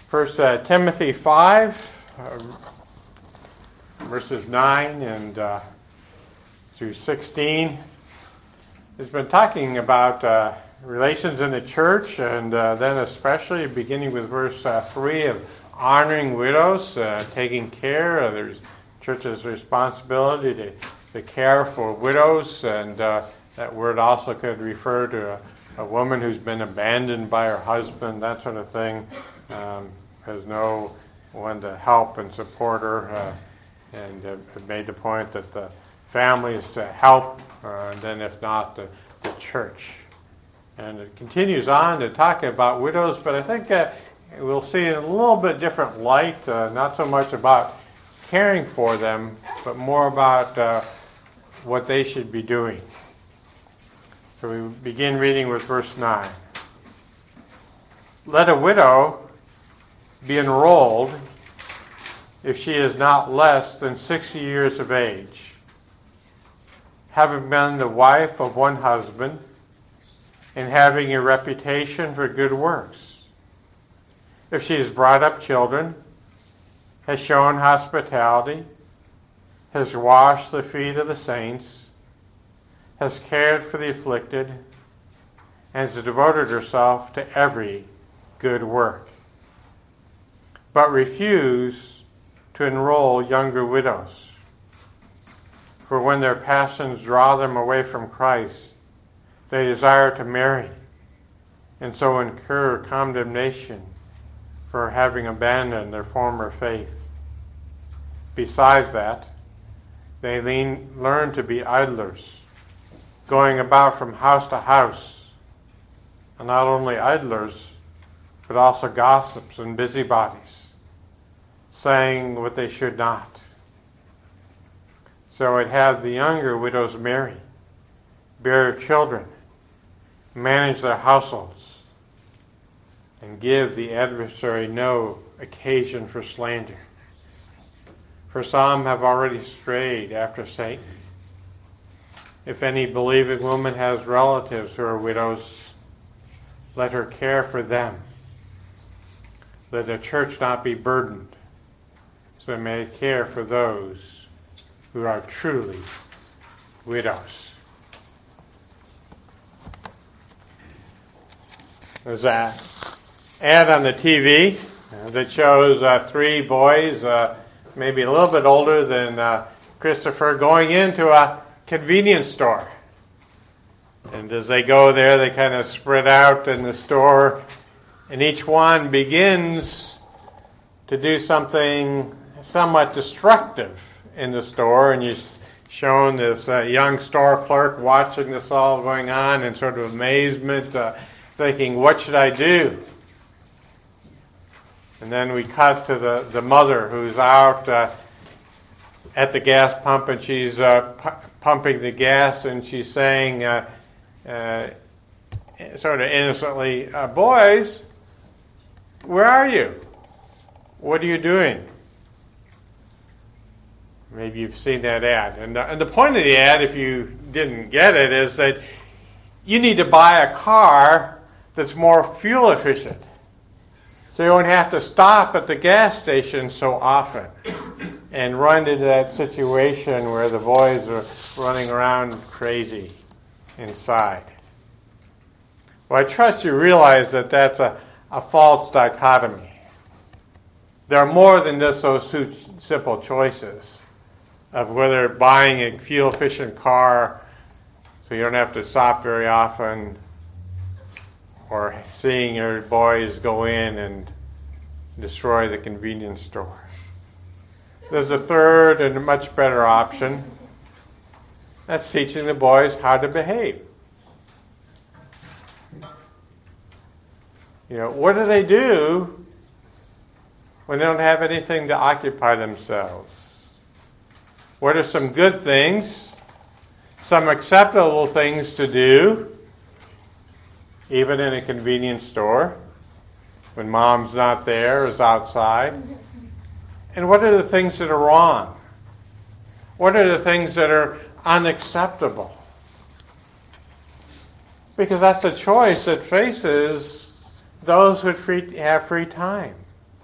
First Timothy 5, verses 9 and through 16. It's been talking about relations in the church, and then especially beginning with verse 3 of honoring widows, taking care of the church's responsibility to care for widows, and that word also could refer to a woman who's been abandoned by her husband, that sort of thing, has no one to help and support her, and made the point that the family is to help, and then if not, the church. And it continues on to talk about widows, but I think we'll see in a little bit different light, not so much about caring for them, but more about what they should be doing. So we begin reading with verse 9. Let a widow be enrolled if she is not less than 60 years of age, having been the wife of one husband, and having a reputation for good works. If she has brought up children, has shown hospitality, has washed the feet of the saints, has cared for the afflicted, and has devoted herself to every good work. But refuse to enroll younger widows, for when their passions draw them away from Christ, they desire to marry, and so incur condemnation for having abandoned their former faith. Besides that, they learn to be idlers, going about from house to house, and not only idlers, but also gossips and busybodies, saying what they should not. So it had the younger widows marry, bear children, manage their households, and give the adversary no occasion for slander. For some have already strayed after Satan. If any believing woman has relatives who are widows, let her care for them. Let the church not be burdened, so it may care for those who are truly widows. There's an ad on the TV that shows three boys, maybe a little bit older than Christopher, going into a convenience store. And as they go there, they kind of spread out in the store, and each one begins to do something somewhat destructive in the store, and you're shown this young store clerk watching this all going on in sort of amazement, thinking, what should I do? And then we cut to the mother who's out at the gas pump, and she's pumping the gas, and she's saying sort of innocently, boys, where are you? What are you doing? Maybe you've seen that ad. And the point of the ad, if you didn't get it, is that you need to buy a car that's more fuel efficient, so you won't have to stop at the gas station so often and run into that situation where the boys are running around crazy inside. Well, I trust you realize that that's a false dichotomy. There are more than just those two simple choices of whether buying a fuel-efficient car so you don't have to stop very often, or seeing your boys go in and destroy the convenience store. There's a third and a much better option. That's teaching the boys how to behave. You know, what do they do when they don't have anything to occupy themselves? What are some good things, some acceptable things to do, even in a convenience store, when mom's not there, is outside? And what are the things that are wrong? What are the things that are unacceptable? Because that's a choice that faces those who have free time.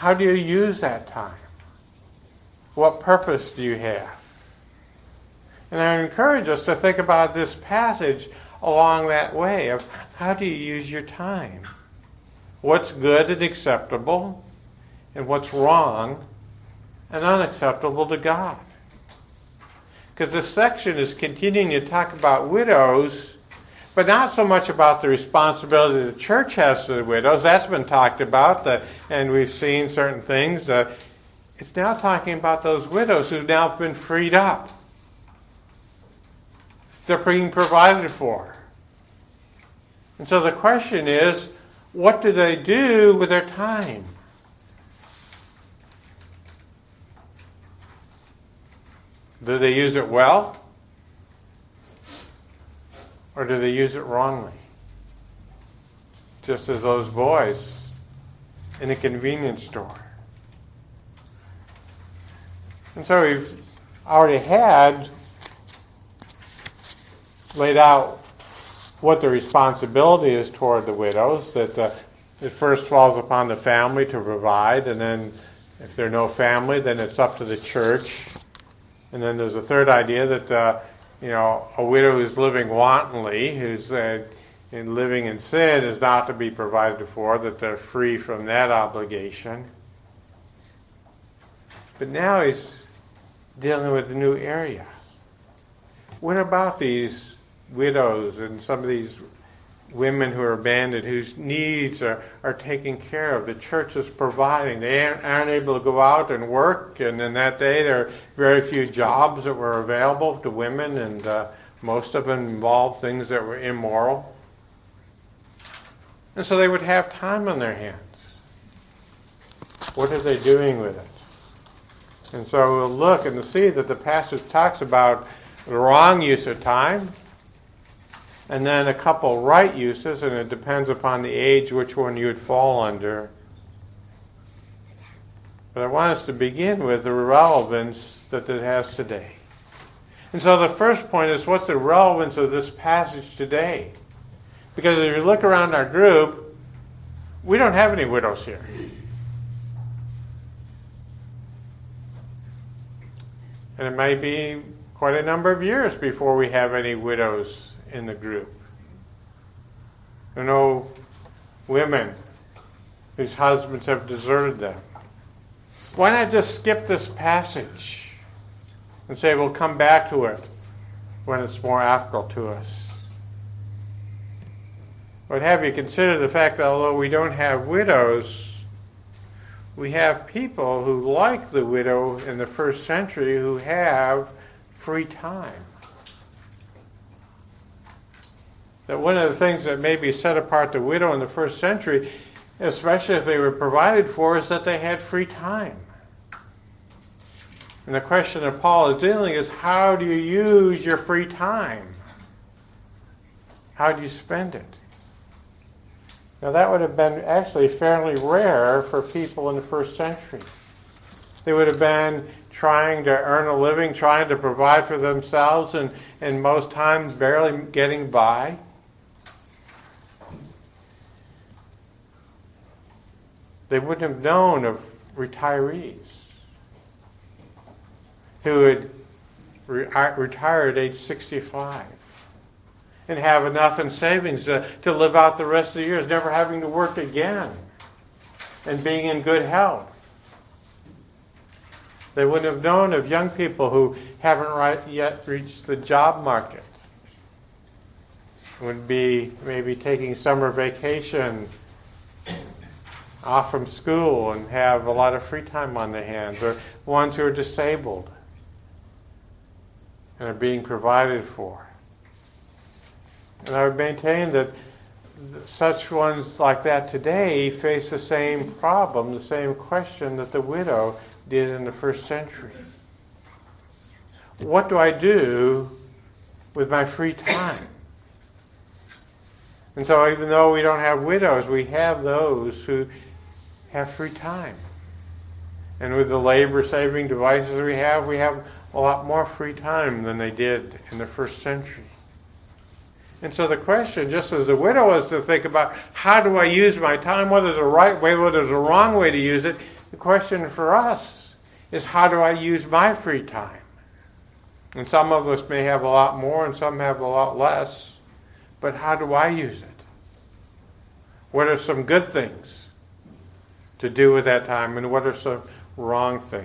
How do you use that time? What purpose do you have? And I encourage us to think about this passage along that way of how do you use your time? What's good and acceptable, and what's wrong and unacceptable to God? Because this section is continuing to talk about widows, but not so much about the responsibility the church has to the widows. That's been talked about, and we've seen certain things. It's now talking about those widows who've now been freed up. They're being provided for. And so the question is, what do they do with their time? Do they use it well? Or do they use it wrongly? Just as those boys in a convenience store. And so we've already had laid out what the responsibility is toward the widows, that it first falls upon the family to provide, and then if there's no family, then it's up to the church. And then there's a third idea that a widow who's living wantonly, who's living in sin, is not to be provided for, that they're free from that obligation. But now he's dealing with a new area. What about these widows and some of these women who are abandoned, whose needs are taken care of? The church is providing. They aren't able to go out and work, and in that day there are very few jobs that were available to women, and most of them involved things that were immoral. And so they would have time on their hands. What are they doing with it? And so we'll look and see that the passage talks about the wrong use of time, and then a couple right uses, and it depends upon the age which one you would fall under. But I want us to begin with the relevance that it has today. And so the first point is, what's the relevance of this passage today? Because if you look around our group, we don't have any widows here. And it may be quite a number of years before we have any widows in the group. There are no women whose husbands have deserted them. Why not just skip this passage and say we'll come back to it when it's more applicable to us? But have you considered the fact that although we don't have widows, we have people who, like the widow in the first century, who have free time. That one of the things that maybe set apart the widow in the first century, especially if they were provided for, is that they had free time. And the question that Paul is dealing is, how do you use your free time? How do you spend it? Now that would have been actually fairly rare for people in the first century. They would have been trying to earn a living, trying to provide for themselves, and most times barely getting by. They wouldn't have known of retirees who had retired at age 65 and have enough in savings to live out the rest of the years, never having to work again, and being in good health. They wouldn't have known of young people who haven't yet reached the job market, would be maybe taking summer vacation off from school and have a lot of free time on their hands, or ones who are disabled and are being provided for. And I would maintain that such ones like that today face the same problem, the same question that the widow did in the first century. What do I do with my free time? And so even though we don't have widows, we have those who have free time. And with the labor-saving devices we have a lot more free time than they did in the first century. And so the question, just as the widow was to think about, how do I use my time? What is the right way? What is the wrong way to use it? the question for us is, how do I use my free time? And some of us may have a lot more and some have a lot less, but how do I use it? What are some good things to do with that time, and what are some wrong things?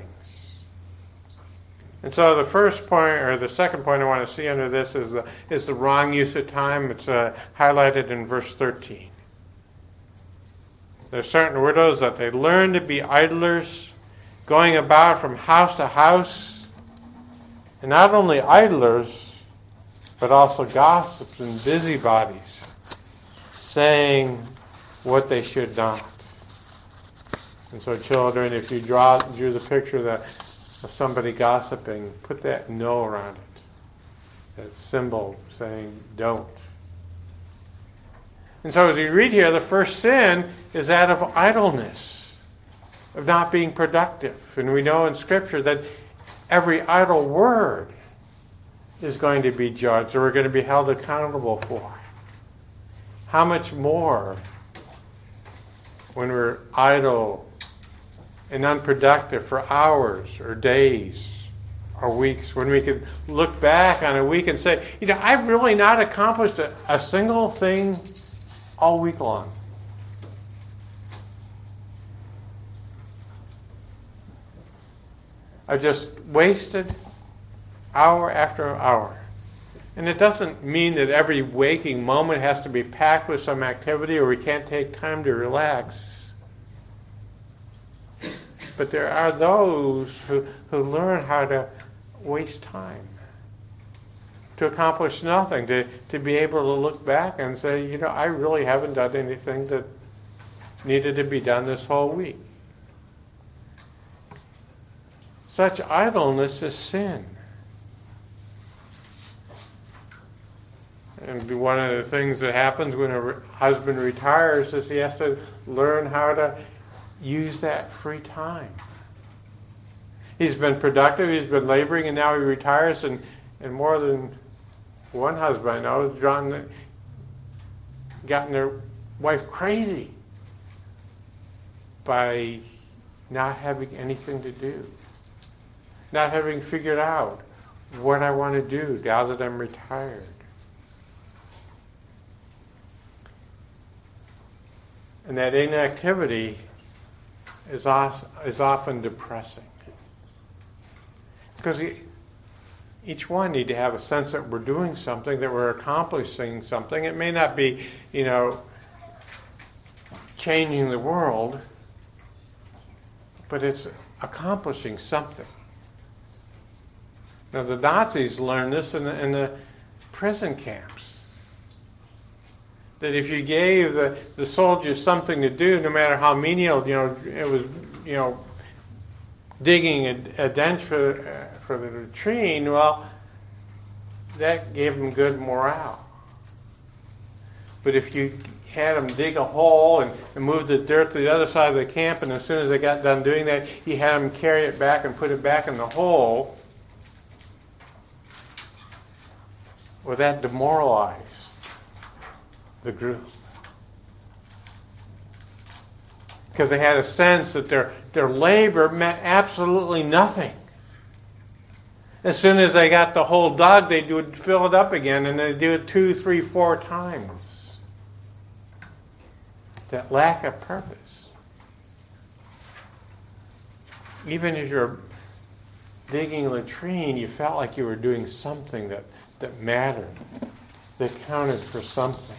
And so the first point, or the second point I want to see under this is the wrong use of time. It's highlighted in verse 13. There are certain widows that they learn to be idlers, going about from house to house, and not only idlers, but also gossips and busybodies, saying what they should not. And so children, if you drew the picture of somebody gossiping, put that no around it. That symbol saying don't. And so as you read here, the first sin is that of idleness, of not being productive. And we know in Scripture that every idle word is going to be judged, or we're going to be held accountable for. How much more when we're idle and unproductive for hours or days or weeks, when we can look back on a week and say, I've really not accomplished a single thing all week long. I've just wasted hour after hour. And it doesn't mean that every waking moment has to be packed with some activity or we can't take time to relax. But there are those who learn how to waste time, to accomplish nothing, to be able to look back and say, I really haven't done anything that needed to be done this whole week. Such idleness is sin. And one of the things that happens when a husband retires is he has to learn how to use that free time. He's been productive, he's been laboring, and now he retires, and more than one husband I know has gotten their wife crazy by not having anything to do, not having figured out what I want to do now that I'm retired. And that inactivity is often depressing. Because each one need to have a sense that we're doing something, that we're accomplishing something. It may not be, changing the world, but it's accomplishing something. Now the Nazis learned this in the prison camps. That if you gave the soldiers something to do, no matter how menial, it was, digging a ditch for the latrine, well, that gave them good morale. But if you had them dig a hole and move the dirt to the other side of the camp, and as soon as they got done doing that, you had them carry it back and put it back in the hole, well, that demoralized the group. Because they had a sense that their labor meant absolutely nothing. As soon as they got the hole dug, they would fill it up again, and they'd do it 2, 3, 4 times. That lack of purpose. Even as you're digging a latrine, you felt like you were doing something that mattered, that counted for something.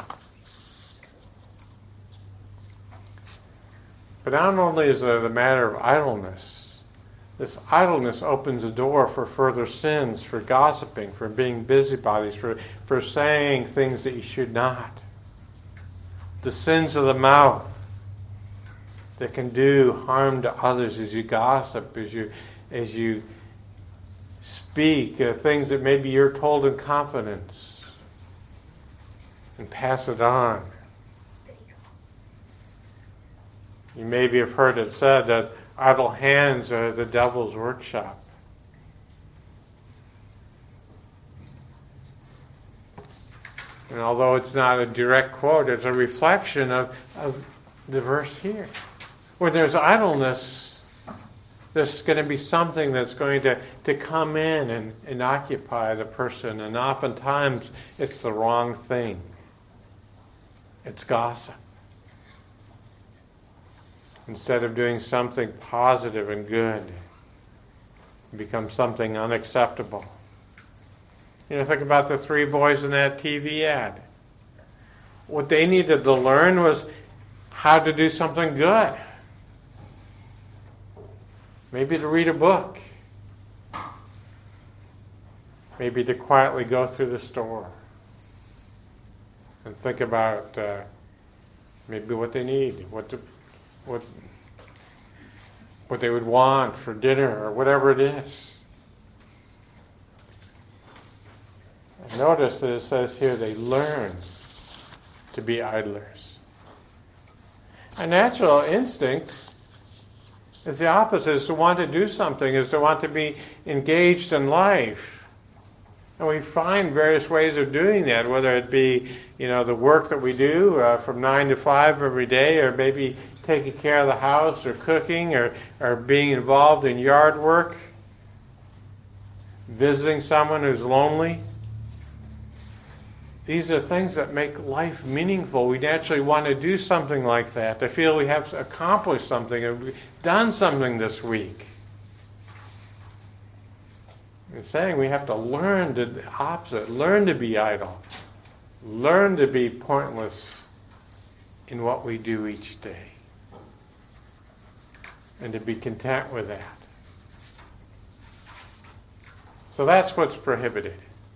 But not only is it a matter of idleness, this idleness opens the door for further sins, for gossiping, for being busybodies, for saying things that you should not. The sins of the mouth that can do harm to others as you gossip, as you speak things that maybe you're told in confidence and pass it on. You maybe have heard it said that idle hands are the devil's workshop. And although it's not a direct quote, it's a reflection of the verse here. When there's idleness, There's going to be something that's going to come in and occupy the person, and oftentimes it's the wrong thing. It's gossip. Instead of doing something positive and good, it becomes something unacceptable. Think about the 3 boys in that TV ad. What they needed to learn was how to do something good. Maybe to read a book. Maybe to quietly go through the store and think about maybe what they need, what they would want for dinner or whatever it is. And notice that it says here they learn to be idlers. A natural instinct is the opposite, is to want to do something, is to want to be engaged in life. And we find various ways of doing that, whether it be, the work that we do from 9 to 5 every day, or maybe taking care of the house, or cooking, or being involved in yard work, visiting someone who's lonely. These are things that make life meaningful. We naturally want to do something like that, to feel we have accomplished something, or done something this week. It's saying we have to learn the opposite, learn to be idle, learn to be pointless in what we do each day, and to be content with that. So that's what's prohibited.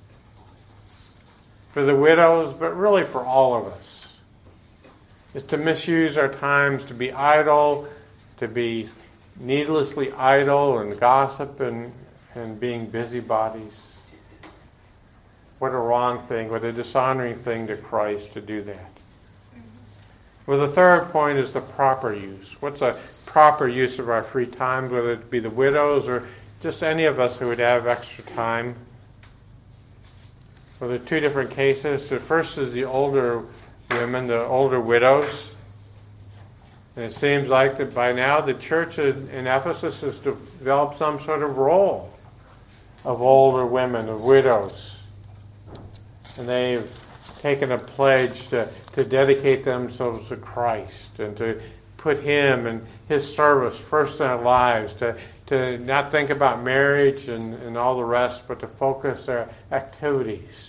For the widows, but really for all of us, is to misuse our times, to be idle, to be needlessly idle and gossip and being busybodies. What a wrong thing, what a dishonoring thing to Christ to do that. Well, the third point is the proper use. What's a proper use of our free time, whether it be the widows or just any of us who would have extra time? Well, there are 2 different cases. The first is the older women, the older widows. And it seems like that by now the church in Ephesus has developed some sort of role of older women, of widows. And they've taken a pledge to dedicate themselves to Christ and to put Him and His service first in their lives, to not think about marriage and all the rest, but to focus their activities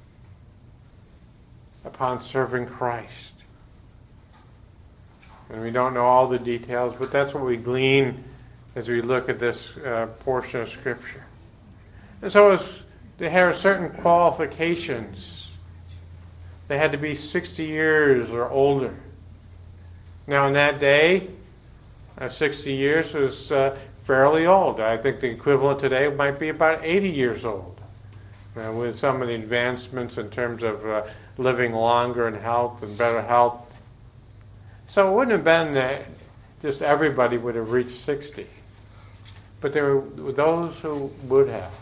upon serving Christ. And we don't know all the details, but that's what we glean as we look at this portion of Scripture. And so they have certain qualifications. They had to be 60 years or older. Now in that day, 60 years was fairly old. I think the equivalent today might be about 80 years old. With some of the advancements in terms of living longer in health and better health. So it wouldn't have been that just everybody would have reached 60. But there were those who would have.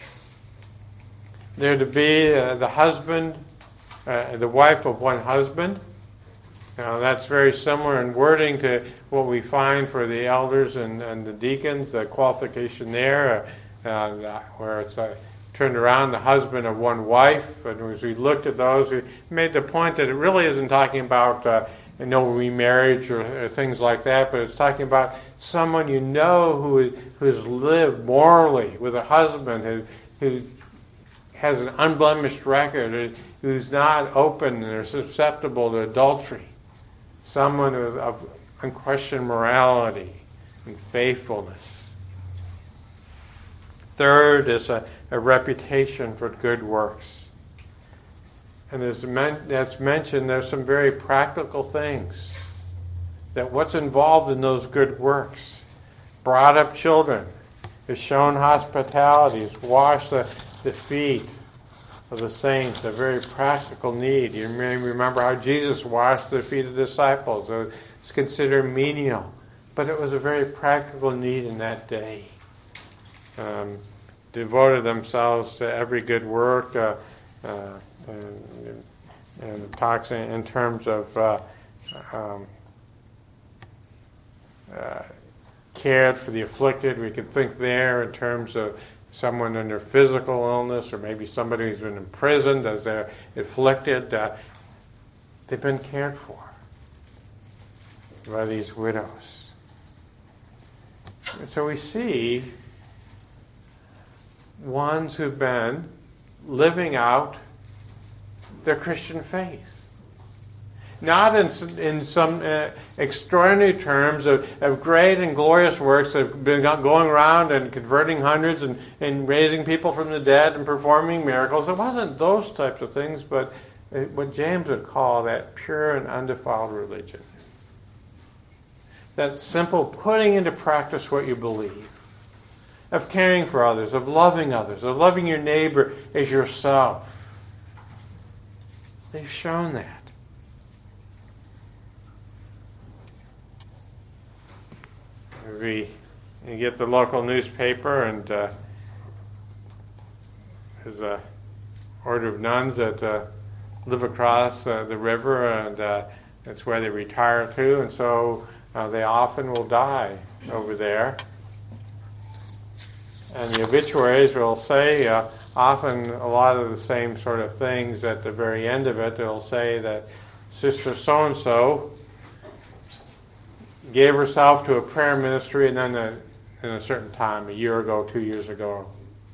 There to be the husband, the wife of one husband. Now that's very similar in wording to what we find for the elders and the deacons, the qualification there, where it's turned around, the husband of one wife. And as we looked at those, we made the point that it really isn't talking about no remarriage or things like that, but it's talking about someone who's lived morally with a husband who has an unblemished record, who's not open or susceptible to adultery. Someone of unquestioned morality and faithfulness. Third is a reputation for good works. And as that's mentioned, there's some very practical things. That what's involved in those good works. Brought up children, has shown hospitality, has washed the feet of the saints, a very practical need. You may remember how Jesus washed the feet of the disciples. It's considered menial, but it was a very practical need in that day. Devoted themselves to every good work, and it talks in terms of cared for the afflicted. We can think there in terms of someone under physical illness, or maybe somebody who's been imprisoned as they're afflicted. They've been cared for by these widows. And so we see ones who've been living out their Christian faith. Not in some extraordinary terms of great and glorious works that have been going around and converting hundreds and raising people from the dead and performing miracles. It wasn't those types of things, but what James would call that pure and undefiled religion. That simple putting into practice what you believe, of caring for others, of loving your neighbor as yourself. They've shown that. You get the local newspaper, and there's a order of nuns that live across the river, and that's where they retire to, and so they often will die over there. And the obituaries will say often a lot of the same sort of things at the very end of it. It'll say that Sister so-and-so gave herself to a prayer ministry, and then in a certain time, a year ago, 2 years ago.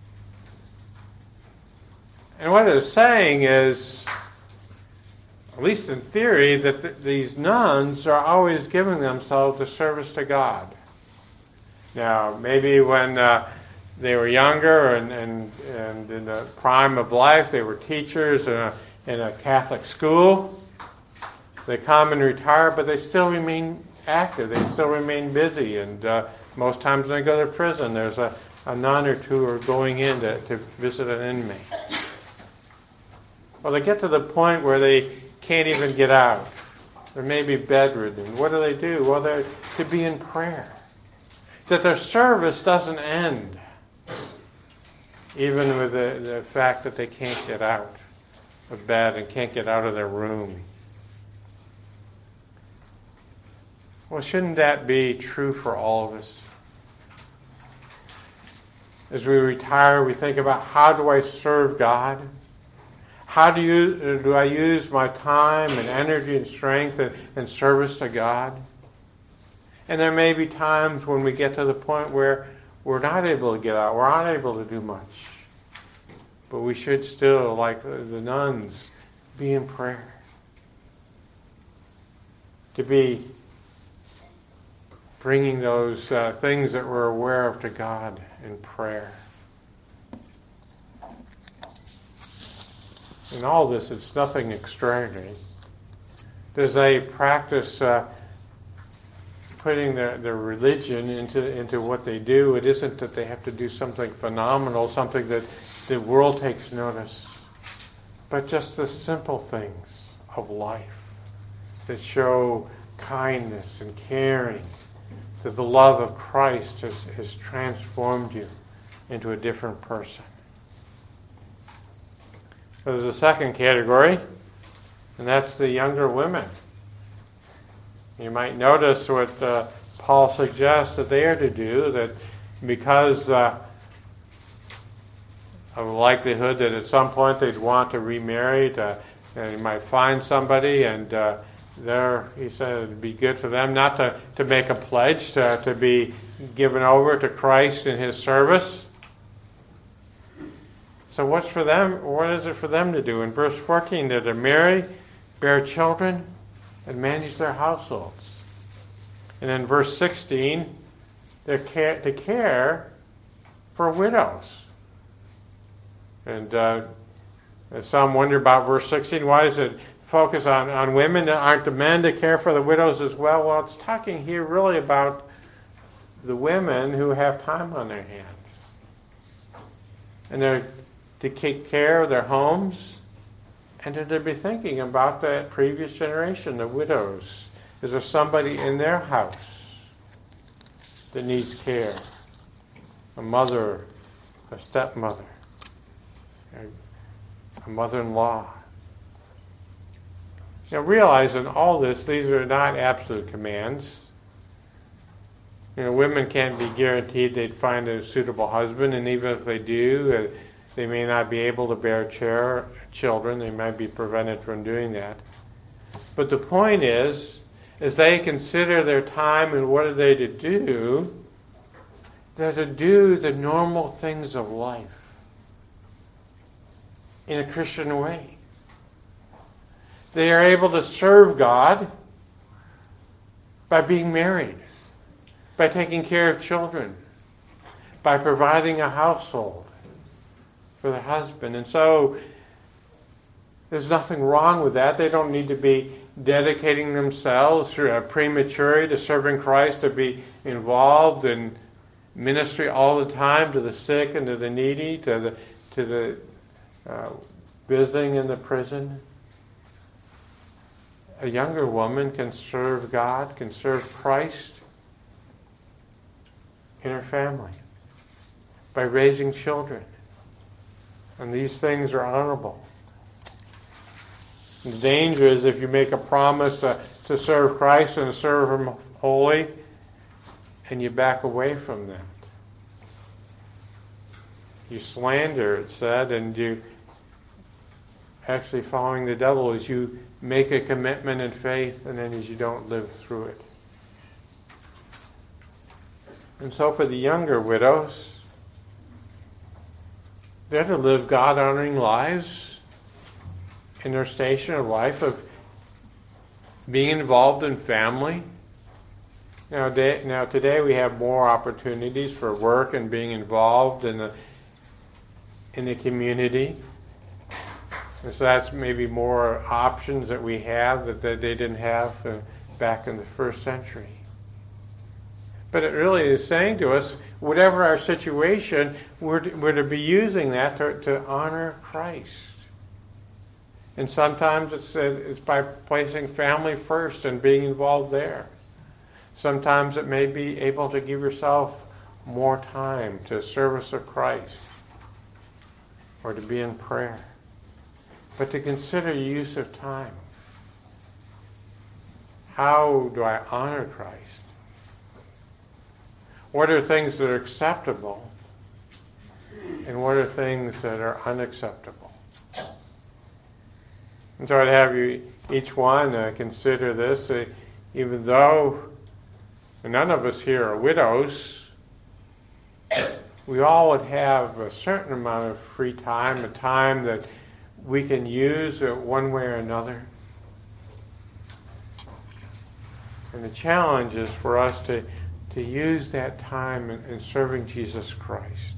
And what it's saying is, at least in theory, that these nuns are always giving themselves to service to God. Now, maybe when they were younger and in the prime of life, they were teachers in a Catholic school. They come and retire, but they still remain active. They still remain busy, and most times when they go to prison, there's a nun or two who are going in to visit an inmate. Well, they get to the point where they can't even get out. They're maybe bedridden. What do? Well, they're to be in prayer. That their service doesn't end, even with the fact that they can't get out of bed and can't get out of their room. Well, shouldn't that be true for all of us? As we retire, we think about, how do I serve God? How do I use my time and energy and strength and service to God? And there may be times when we get to the point where we're not able to get out, we're not able to do much. But we should still, like the nuns, be in prayer. To be bringing those things that we're aware of to God in prayer. In all this, it's nothing extraordinary. There's a practice putting their religion into what they do. It isn't that they have to do something phenomenal, something that the world takes notice, but just the simple things of life that show kindness and caring, that the love of Christ has transformed you into a different person. So there's a second category, and that's the younger women. You might notice what Paul suggests that they are to do, that because of the likelihood that at some point they'd want to remarry, and you might find somebody, and he said it'd be good for them not to make a pledge to be given over to Christ in his service. So what's for them? What is it for them to do? In verse 14, they're to marry, bear children, and manage their households. And in verse 16, they're to care for widows. And some wonder about verse 16. Why does it focus on women? Aren't the men to care for the widows as well? Well, it's talking here really about the women who have time on their hands. And they're to take care of their homes, and to be thinking about that previous generation, the widows. Is there somebody in their house that needs care? A mother, a stepmother, a mother-in-law. Now realize in all this, these are not absolute commands. Women can't be guaranteed they'd find a suitable husband, and even if they do, they may not be able to bear children. They might be prevented from doing that. But the point is, as they consider their time and what are they to do, they're to do the normal things of life in a Christian way. They are able to serve God by being married, by taking care of children, by providing a household for their husband. And so there's nothing wrong with that. They don't need to be dedicating themselves prematurely to serving Christ, to be involved in ministry all the time to the sick and to the needy, to the visiting in the prison. A younger woman can serve God, can serve Christ in her family by raising children. And these things are honorable. And the danger is if you make a promise to serve Christ and to serve Him wholly, and you back away from that. You slander, it said, and you actually following the devil as you make a commitment in faith and then as you don't live through it. And so for the younger widows, they're to live God-honoring lives in their station of life of being involved in family. Now today we have more opportunities for work and being involved in the community. And so that's maybe more options that we have that they didn't have back in the first century. But it really is saying to us, whatever our situation, we're to be using that to honor Christ. And sometimes it's by placing family first and being involved there. Sometimes it may be able to give yourself more time to service of Christ or to be in prayer. But to consider use of time. How do I honor Christ? What are things that are acceptable? And what are things that are unacceptable? And so I'd have you, each one, consider this. Even though none of us here are widows, we all would have a certain amount of free time, a time that we can use one way or another. And the challenge is for us to use that time in serving Jesus Christ.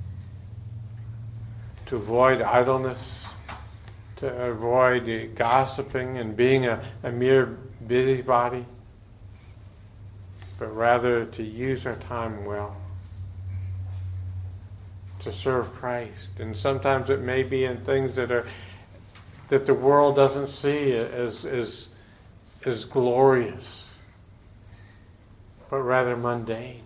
To avoid idleness, to avoid gossiping and being a mere busybody, but rather to use our time well. To serve Christ. And sometimes it may be in things that the world doesn't see as glorious, but rather mundane.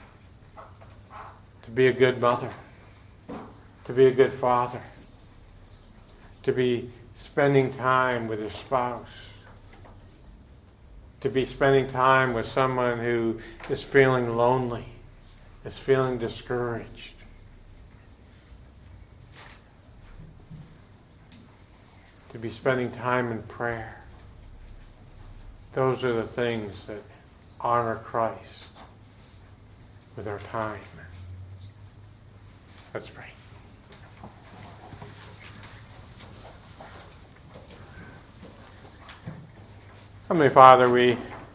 To be a good mother, to be a good father, to be spending time with your spouse, to be spending time with someone who is feeling lonely, is feeling discouraged. To be spending time in prayer. Those are the things that honor Christ with our time. Let's pray. Heavenly Father, we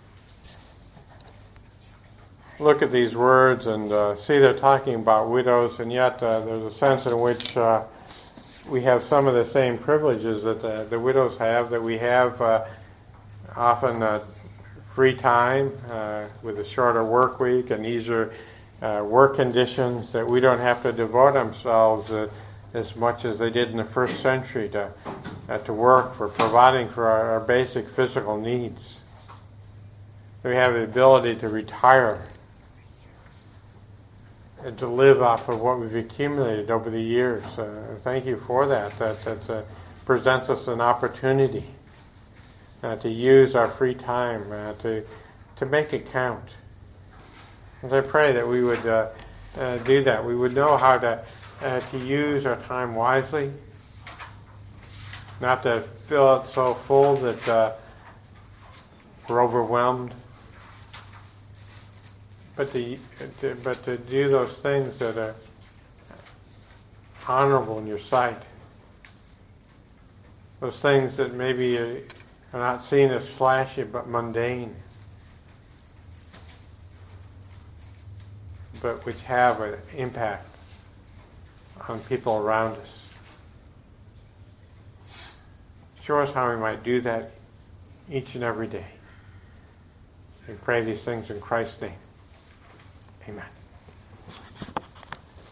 look at these words and see they're talking about widows, and yet there's a sense in which we have some of the same privileges that the widows have, that we have often free time with a shorter work week and easier work conditions, that we don't have to devote ourselves as much as they did in the first century to work for providing for our basic physical needs. We have the ability to retire and to live off of what we've accumulated over the years. Thank you for that. That presents us an opportunity to use our free time to make it count, And I pray that we would do that. We would know how to use our time wisely, not to fill it so full that we're overwhelmed, but to do those things that are honorable in your sight. Those things that maybe are not seen as flashy but mundane, but which have an impact on people around us. Show us how we might do that each and every day. We pray these things in Christ's name. Amen.